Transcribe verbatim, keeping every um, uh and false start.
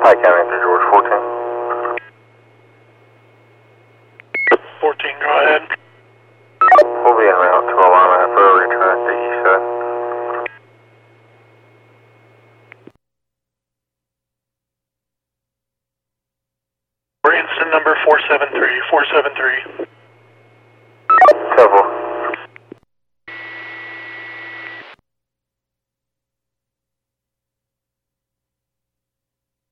Hi, County to George, fourteen. fourteen, go ahead. We'll be en route to Alana for a return at the east side. Branson number four seven three, four seven three. Couple